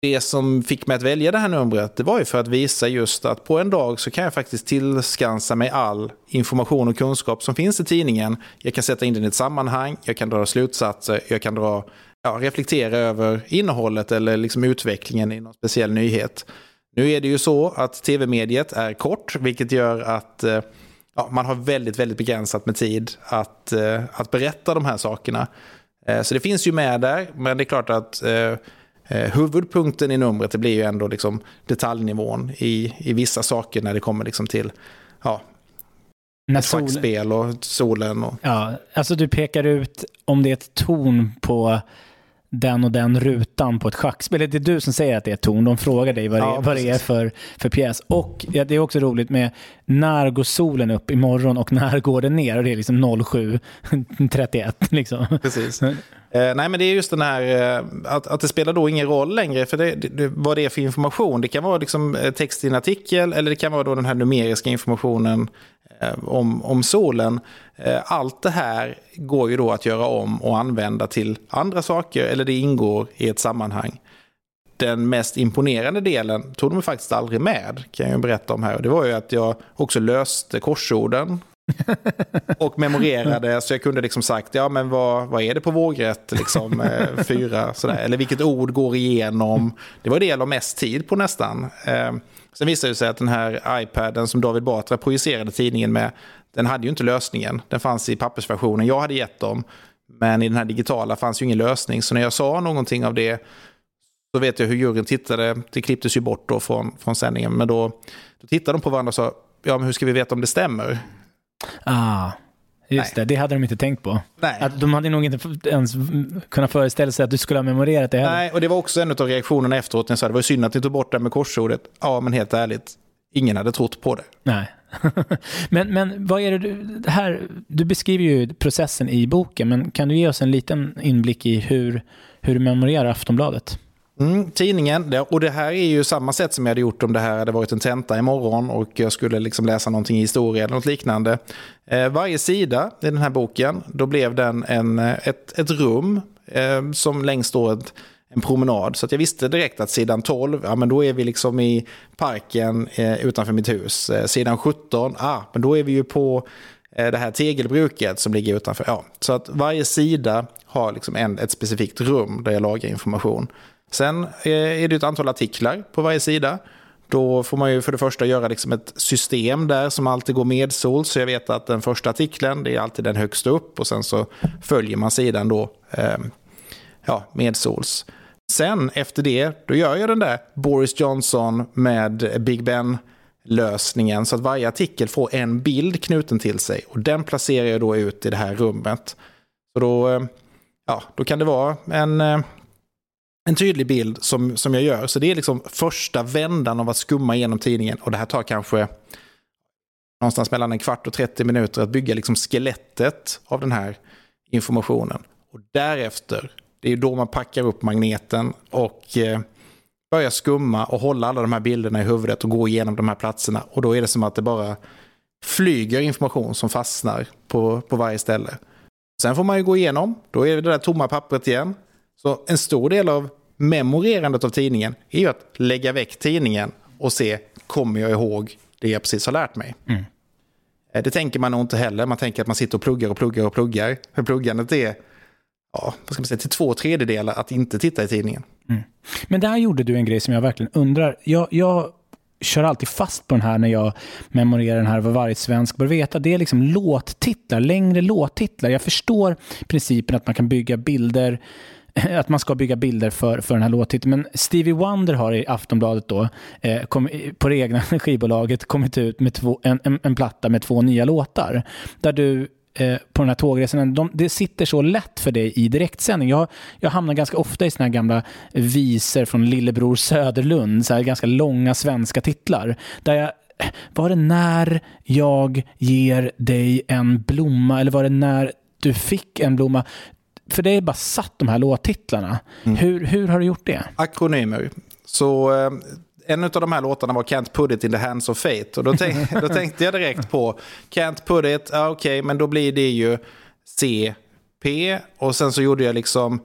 det som fick mig att välja det här numret, det var ju för att visa just att på en dag så kan jag faktiskt tillskansa mig all information och kunskap som finns i tidningen. Jag kan sätta in den i ett sammanhang, jag kan dra slutsatser, jag kan dra, ja, reflektera över innehållet eller liksom utvecklingen i någon speciell nyhet. Nu är det ju så att tv-mediet är kort, vilket gör att ja, man har väldigt, väldigt begränsat med tid att, att berätta de här sakerna. Så det finns ju med där, men det är klart att Eh, huvudpunkten i numret, det blir ju ändå liksom detaljnivån i, i vissa saker när det kommer liksom till ja, när sol... schackspel och solen. Och... Ja, alltså du pekar ut om det är ett torn på den och den rutan på ett schackspel. Det är du som säger att det är ett torn. De frågar dig vad det, ja, är, vad det är för, för pjäs. Och ja, det är också roligt med när går solen upp imorgon och när går den ner. Och det är liksom noll sju trettioett. Liksom. Precis. Eh, nej, men det är just den här eh, att, att det spelar då ingen roll längre för det, det, vad det är för information. Det kan vara liksom text i en artikel eller det kan vara då den här numeriska informationen eh, om, om solen. Eh, allt det här går ju då att göra om och använda till andra saker eller det ingår i ett sammanhang. Den mest imponerande delen tog de faktiskt aldrig med, kan jag ju berätta om här. Och det var ju att jag också löste korsorden och memorerade så jag kunde liksom sagt ja men vad, vad är det på vågrätt liksom eh, fyra sådär eller vilket ord går igenom. Det var det jag la mest tid på nästan. Eh, sen visade det sig att den här iPaden som David Batra projicerade tidningen med, den hade ju inte lösningen. Den fanns i pappersversionen jag hade gett dem, men i den här digitala fanns ju ingen lösning. Så när jag sa någonting av det så vet jag hur juryn tittade. Det klipptes ju bort då från, från sändningen, men då, då tittade de på varandra och sa ja men hur ska vi veta om det stämmer? Ah, just Nej. det. Det hade de inte tänkt på. Nej. Att de hade nog inte ens kunnat föreställa sig att du skulle ha memorerat det heller. Nej, och det var också en av reaktionerna efteråt när jag sa det var synd att ni tog bort det med korsordet. Ja, men helt ärligt, ingen hade trott på det. Nej. men, men vad är det du... Här, du beskriver ju processen i boken, men kan du ge oss en liten inblick i hur, hur du memorerar Aftonbladet? Mm, tidningen, och det här är ju samma sätt som jag hade gjort om det här hade varit en tenta imorgon och jag skulle liksom läsa någonting i historia eller något liknande. Eh, varje sida i den här boken, då blev den en, ett, ett rum eh, som längst står ett, en promenad. Så att jag visste direkt att sidan tolv, ja men då är vi liksom i parken eh, utanför mitt hus. Eh, sidan sjutton, ah, men då är vi ju på eh, det här tegelbruket som ligger utanför. Ja. Så att varje sida har liksom en, ett specifikt rum där jag lagrar information. Sen är det ett antal artiklar på varje sida. Då får man ju för det första göra liksom ett system där som alltid går medsols. Så jag vet att den första artikeln, det är alltid den högst upp. Och sen så följer man sidan då eh, ja, medsols. Sen efter det, då gör jag den där Boris Johnson med Big Ben-lösningen. Så att varje artikel får en bild knuten till sig. Och den placerar jag då ut i det här rummet. Så då, eh, ja, då kan det vara en... Eh, En tydlig bild som, som jag gör. Så det är liksom första vändan av att skumma igenom tidningen. Och det här tar kanske någonstans mellan en kvart och trettio minuter att bygga liksom skelettet av den här informationen. Och därefter, det är då man packar upp magneten och eh, börjar skumma och hålla alla de här bilderna i huvudet och gå igenom de här platserna. Och då är det som att det bara flyger information som fastnar på, på varje ställe. Sen får man ju gå igenom. Då är det där tomma pappret igen. Så en stor del av memorerandet av tidningen är ju att lägga väck tidningen och se, kommer jag ihåg det jag precis har lärt mig? Mm. Det tänker man nog inte heller. Man tänker att man sitter och pluggar och pluggar och pluggar. För pluggandet är, ja, vad ska man säga, till två tredjedelar att inte titta i tidningen. Mm. Men där gjorde du en grej som jag verkligen undrar. Jag, jag kör alltid fast på den här när jag memorerar den här vad varje svensk bör veta. Det är liksom låttitlar, längre låttitlar. Jag förstår principen att man kan bygga bilder, att man ska bygga bilder för, för den här låttiteln. Men Stevie Wonder har i Aftonbladet då eh, kom, på det egna skivbolaget kommit ut med två, en, en, en platta med två nya låtar. Där du eh, på den här tågresan, de, det sitter så lätt för dig i direktsändning. Jag, jag hamnar ganska ofta i såna här gamla visor från Lillebror Söderlund, så här ganska långa svenska titlar. Där jag, var det när jag ger dig en blomma, eller var det när du fick en blomma? För det är bara satt de här låttitlarna. Mm. Hur, hur har du gjort det? Akronymer. Så eh, en av de här låtarna var Can't Put It in the Hands of Fate. Och då, tänk, då tänkte jag direkt på Can't Put It, ah, okej, okay, men då blir det ju C P. Och sen så gjorde jag liksom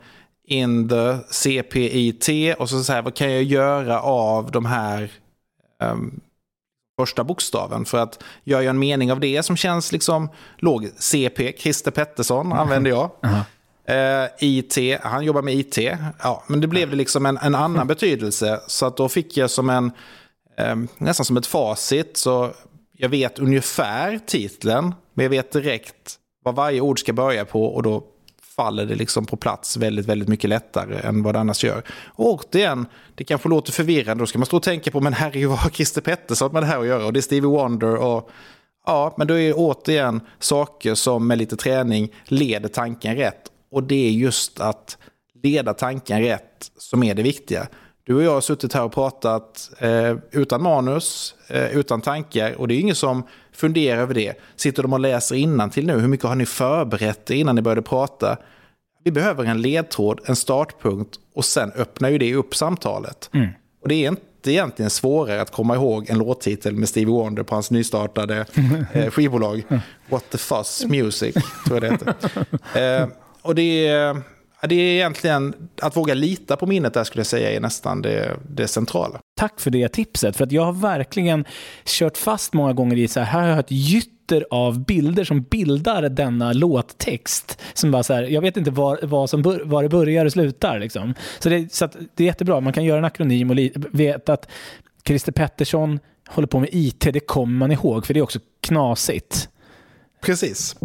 in the C P I T och så säga vad kan jag göra av de här um, första bokstaven för att göra en mening av det som känns liksom låg. C P, Christer Pettersson använder jag. Uh-huh. Uh, I T, han jobbar med I T. Ja, men det blev liksom en, en annan betydelse så att då fick jag som en um, nästan som ett facit så jag vet ungefär titeln men jag vet direkt vad varje ord ska börja på och då faller det liksom på plats väldigt, väldigt mycket lättare än vad det annars gör. Och återigen, det kanske låter förvirrande. Då ska man stå och tänka på, men herregud, vad har Christer Pettersson med det här att göra? Och det är Stevie Wonder och ja, men då är det återigen saker som med lite träning leder tanken rätt. Och det är just att leda tanken rätt som är det viktiga. Du och jag har suttit här och pratat eh, utan manus, eh, utan tankar och det är ingen som funderar över det. Sitter de och läser innantill nu? Hur mycket har ni förberett innan ni började prata? Vi behöver en ledtråd, en startpunkt och sen öppnar ju det upp samtalet. Mm. Och det är inte egentligen svårare att komma ihåg en låttitel med Stevie Wonder på hans nystartade eh, skivbolag. What the Fuss Music, tror jag det heter. Eh, och det är... Det är egentligen att våga lita på minnet där skulle jag säga är nästan det, det centrala. Tack för det tipset, för att jag har verkligen kört fast många gånger i så här, här har jag ett gytter av bilder som bildar denna låttext som bara så här, jag vet inte var, var, som bör, var det börjar och slutar liksom. Så, det, så att det är jättebra, man kan göra en akronym och li, veta att Christer Pettersson håller på med I T, det kommer man ihåg för det är också knasigt. Precis.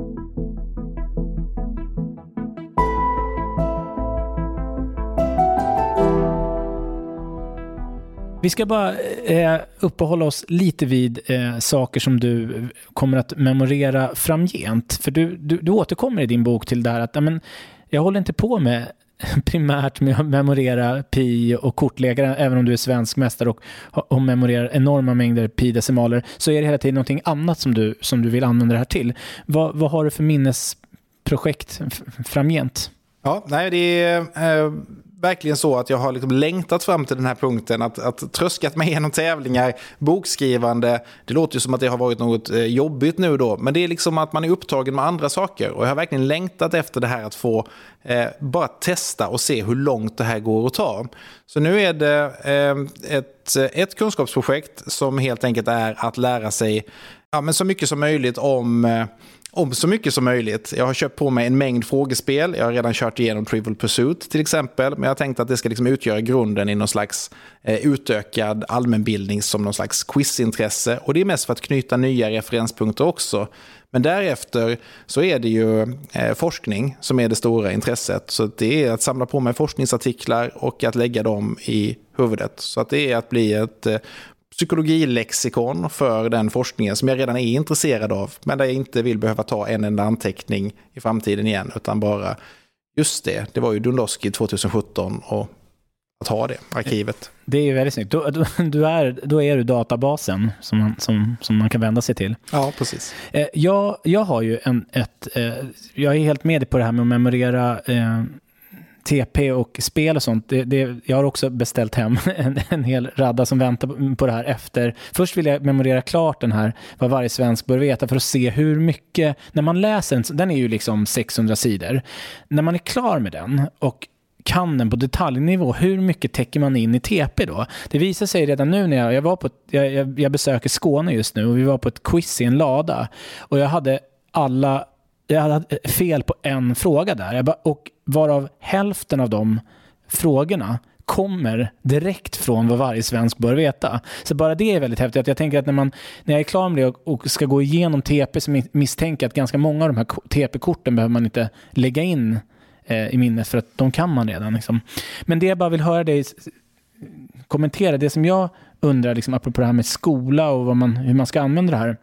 Vi ska bara eh, uppehålla oss lite vid eh, saker som du kommer att memorera framgent. För du, du, du återkommer i din bok till det här att amen, jag håller inte på med primärt med att memorera pi och kortläggare, även om du är svensk mästare och, och memorerar enorma mängder pi-decimaler, så är det hela tiden någonting annat som du, som du vill använda det här till. Vad, vad har du för minnesprojekt framgent? Ja, nej, det är... Eh... verkligen så att jag har liksom längtat fram till den här punkten att, att tröskat mig igenom tävlingar, bokskrivande, det låter ju som att det har varit något eh, jobbigt nu då, men det är liksom att man är upptagen med andra saker och jag har verkligen längtat efter det här att få eh, bara testa och se hur långt det här går att ta. Så nu är det eh, ett, ett kunskapsprojekt som helt enkelt är att lära sig ja, men så mycket som möjligt om eh, Om så mycket som möjligt. Jag har köpt på mig en mängd frågespel. Jag har redan kört igenom Trivial Pursuit till exempel. Men jag har tänkt att det ska liksom utgöra grunden i någon slags eh, utökad allmänbildning som någon slags quizintresse. Och det är mest för att knyta nya referenspunkter också. Men därefter så är det ju eh, forskning som är det stora intresset. Så det är att samla på mig forskningsartiklar och att lägga dem i huvudet. Så att det är att bli ett... Eh, psykologilexikon för den forskningen som jag redan är intresserad av men där jag inte vill behöva ta en enda anteckning i framtiden igen utan bara just det, det var ju Dundowski tjugohundrasjutton och att ha det, arkivet. Det är ju väldigt snyggt. Då, då, du är, då är du databasen som man, som, som man kan vända sig till. Ja, precis. Eh, jag, jag har ju en, ett, eh, jag är helt med på det här med att memorera eh, T P och spel och sånt. Det, det, jag har också beställt hem en, en hel radda som väntar på det här efter. Först vill jag memorera klart den här, vad varje svensk bör veta för att se hur mycket, när man läser den, den är ju liksom sexhundra sidor. När man är klar med den och kan den på detaljnivå, hur mycket täcker man in i T P då? Det visar sig redan nu när jag, jag var på ett, jag, jag, jag besöker Skåne just nu och vi var på ett quiz i en lada och jag hade alla jag hade fel på en fråga där. Jag bara, och varav hälften av de frågorna kommer direkt från vad varje svensk bör veta. Så bara det är väldigt häftigt. Jag tänker att när, man, när jag är klar med det och, och ska gå igenom T P så misstänker att ganska många av de här T P-korten behöver man inte lägga in eh, i minnet för att de kan man redan. Liksom. Men det jag bara vill höra dig kommentera, det som jag undrar liksom, apropå det här med skola och vad man, hur man ska använda det här,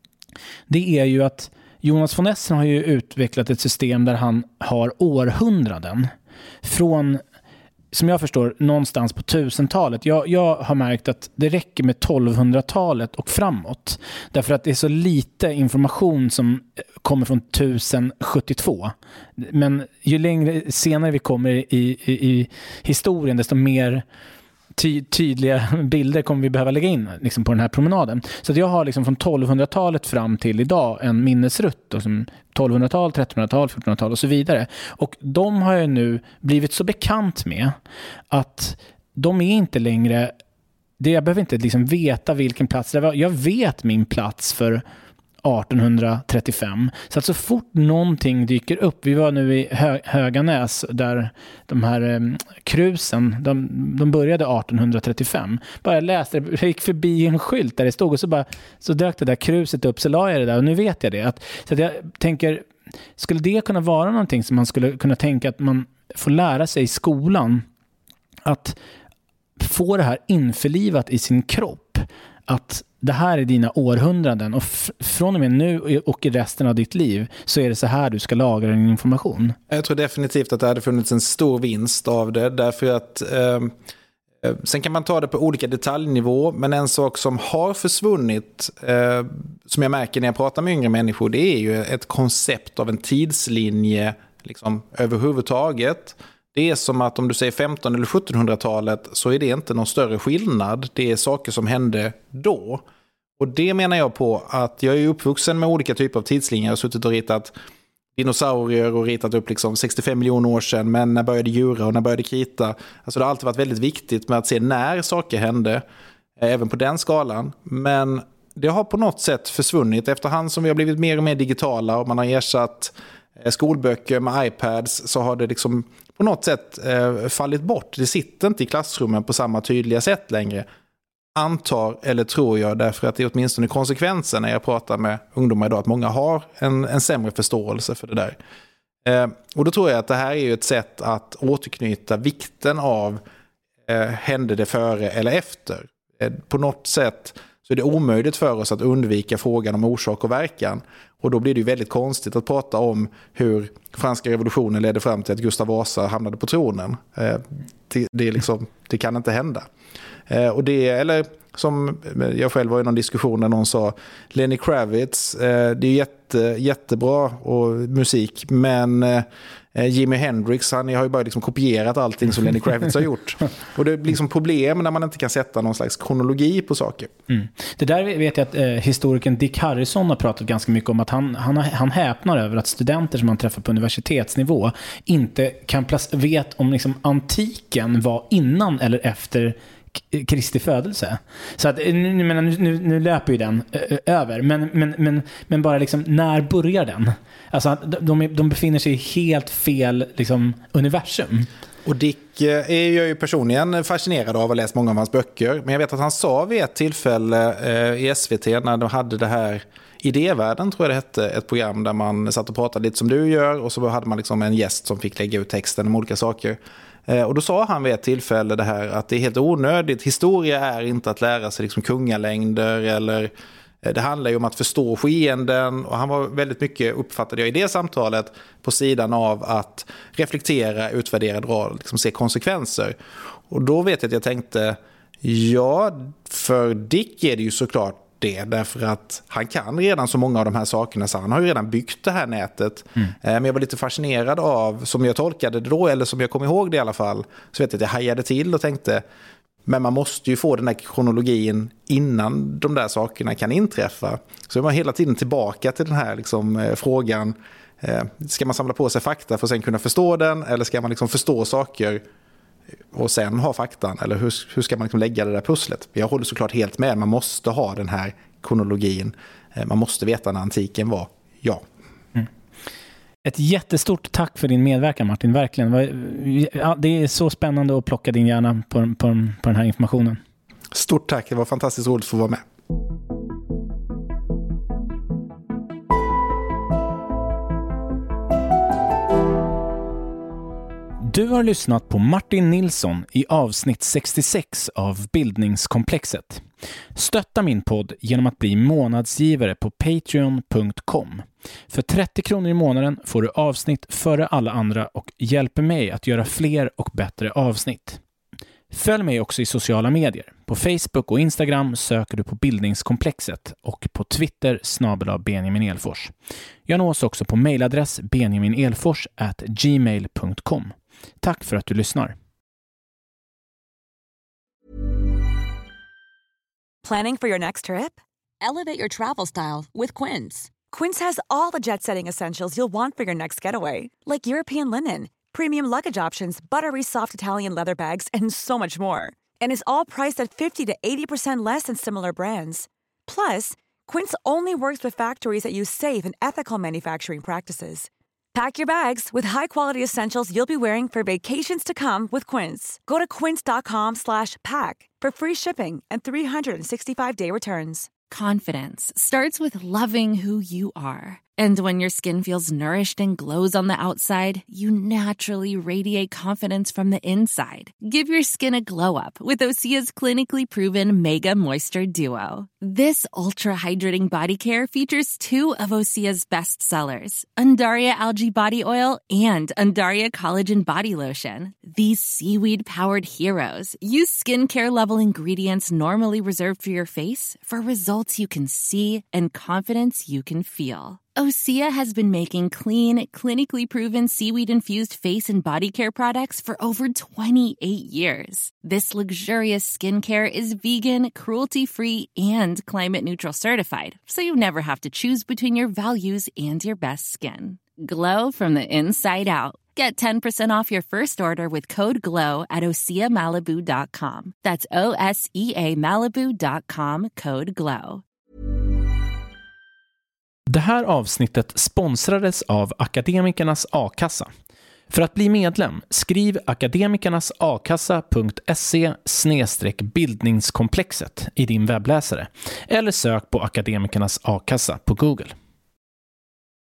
det är ju att Jonas von Essen har ju utvecklat ett system där han har århundraden från, som jag förstår, någonstans på tusentalet. Jag, jag har märkt att det räcker med tolvhundratalet och framåt. Därför att det är så lite information som kommer från tusen sjuttiotvå. Men ju längre senare vi kommer i, i, i historien, desto mer ty- tydliga bilder kommer vi behöva lägga in liksom, på den här promenaden. Så att jag har liksom från tolvhundratalet fram till idag en minnesrutt då, som tolvhundratal, trettonhundratal, fjortonhundratal och så vidare. Och de har jag nu blivit så bekant med att de är inte längre... Det, jag behöver inte liksom veta vilken plats det var. Jag vet min plats för arton trettiofem. Så att så fort någonting dyker upp, vi var nu i Hö- Höganäs där de här eh, krusen, de, de började arton trettiofem. Bara jag läste, jag gick förbi en skylt där det stod och så bara så dök det där kruset upp, så la jag det där och nu vet jag det. Att, så att jag tänker, skulle det kunna vara någonting som man skulle kunna tänka att man får lära sig i skolan, att få det här införlivat i sin kropp, att det här är dina århundraden och f- från och med nu och i resten av ditt liv så är det så här du ska lagra din information. Jag tror definitivt att det hade funnits en stor vinst av det, därför att eh, sen kan man ta det på olika detaljnivå, men en sak som har försvunnit eh, som jag märker när jag pratar med yngre människor, det är ju ett koncept av en tidslinje liksom, överhuvudtaget. Det är som att om du säger femton- eller sjuttonhundratalet så är det inte någon större skillnad. Det är saker som hände då. Och det menar jag på att jag är uppvuxen med olika typer av tidslinjer. Jag har suttit och ritat dinosaurier och ritat upp liksom sextiofem miljoner år sedan. Men när började djura och när började krita? Alltså det har alltid varit väldigt viktigt med att se när saker hände. Även på den skalan. Men det har på något sätt försvunnit efterhand som vi har blivit mer och mer digitala och man har ersatt skolböcker med iPads, så har det liksom på något sätt eh, fallit bort. Det sitter inte i klassrummen på samma tydliga sätt längre. Antar eller tror jag, därför att det är åtminstone konsekvensen när jag pratar med ungdomar idag, att många har en, en sämre förståelse för det där. Eh, och då tror jag att det här är ju ett sätt att återknyta vikten av eh, hände det före eller efter. Eh, på något sätt så är det omöjligt för oss att undvika frågan om orsak och verkan. Och då blir det ju väldigt konstigt att prata om hur franska revolutionen ledde fram till att Gustav Vasa hamnade på tronen. Eh, det, det, är liksom, det kan inte hända. Eh, och det, eller som jag själv var i någon diskussion där någon sa, Lenny Kravitz, eh, det är jätte, jättebra och musik, men eh, Jimi Hendrix, han har ju bara liksom kopierat allting som Lenny Kravitz har gjort. Och det är liksom problem när man inte kan sätta någon slags kronologi på saker. Mm. Det där vet jag att eh, historikern Dick Harrison har pratat ganska mycket om, att han, han, han häpnar över att studenter som man träffar på universitetsnivå inte kan plac- vet om liksom antiken var innan eller efter Kristi födelse. Så att, nu, menar, nu, nu löper ju den ö, över. Men, men, men, men bara liksom, när börjar den? Alltså, de, de befinner sig i helt fel liksom, universum. Och Dick är jag ju personligen fascinerad av att ha läst många av hans böcker. Men jag vet att han sa vid ett tillfälle eh, i S V T när de hade det här Idévärlden, tror jag det hette, ett program där man satt och pratade lite som du gör, och så hade man liksom en gäst som fick lägga ut texten om olika saker. Och då sa han vid ett tillfälle det här att det är helt onödigt. Historia är inte att lära sig liksom kungalängder, eller det handlar ju om att förstå skeenden. Och han var väldigt mycket, uppfattade jag i det samtalet, på sidan av att reflektera, utvärdera, dra, liksom se konsekvenser. Och då vet jag att jag tänkte, ja, för Dick är det ju såklart det, därför att han kan redan så många av de här sakerna, så han har ju redan byggt det här nätet. Mm. Men jag var lite fascinerad av, som jag tolkade det då, eller som jag kom ihåg det i alla fall, så vet jag att jag hajade till och tänkte, men man måste ju få den här kronologin innan de där sakerna kan inträffa. Så jag var hela tiden tillbaka till den här liksom, frågan, ska man samla på sig fakta för att sen kunna förstå den, eller ska man liksom förstå saker och sen ha faktan, eller hur, hur ska man liksom lägga det där pusslet? Jag håller såklart helt med, man måste ha den här kronologin, man måste veta när antiken var, ja. Mm. Ett jättestort tack för din medverkan, Martin, verkligen. Det är så spännande att plocka din hjärna på, på, på den här informationen. Stort tack, det var fantastiskt roligt att få vara med. Du har lyssnat på Martin Nilsson i avsnitt sextiosex av Bildningskomplexet. Stötta min podd genom att bli månadsgivare på patreon punkt com. För trettio kronor i månaden får du avsnitt före alla andra och hjälper mig att göra fler och bättre avsnitt. Följ mig också i sociala medier. På Facebook och Instagram söker du på Bildningskomplexet och på Twitter snabel-a Benjamin Elfors. Jag nås också på mejladress benjaminelfors at gmail punkt com. Tack för att du lyssnar. Planning for your next trip? Elevate your travel style with Quince. Quince has all the jet-setting essentials you'll want for your next getaway, like European linen, premium luggage options, buttery soft Italian leather bags, and so much more. And is all priced at fifty to eighty percent less than similar brands. Plus, Quince only works with factories that use safe and ethical manufacturing practices. Pack your bags with high-quality essentials you'll be wearing for vacations to come with Quince. Go to quince.com slash pack for free shipping and three sixty-five day returns. Confidence starts with loving who you are. And when your skin feels nourished and glows on the outside, you naturally radiate confidence from the inside. Give your skin a glow up with Osea's clinically proven Mega Moisture Duo. This ultra-hydrating body care features two of Osea's best sellers, Undaria Algae Body Oil and Undaria Collagen Body Lotion. These seaweed-powered heroes use skincare-level ingredients normally reserved for your face for results you can see and confidence you can feel. Osea has been making clean, clinically proven seaweed-infused face and body care products for over twenty-eight years. This luxurious skincare is vegan, cruelty-free, and climate-neutral certified, so you never have to choose between your values and your best skin. Glow from the inside out. Get ten percent off your first order with code GLOW at osea malibu dot com. That's O S E A Malibu dot com, code GLOW. Det här avsnittet sponsrades av Akademikernas A-kassa. För att bli medlem, skriv akademikernasakassa punkt se snedstreck bildningskomplexet i din webbläsare eller sök på Akademikernas A-kassa på Google.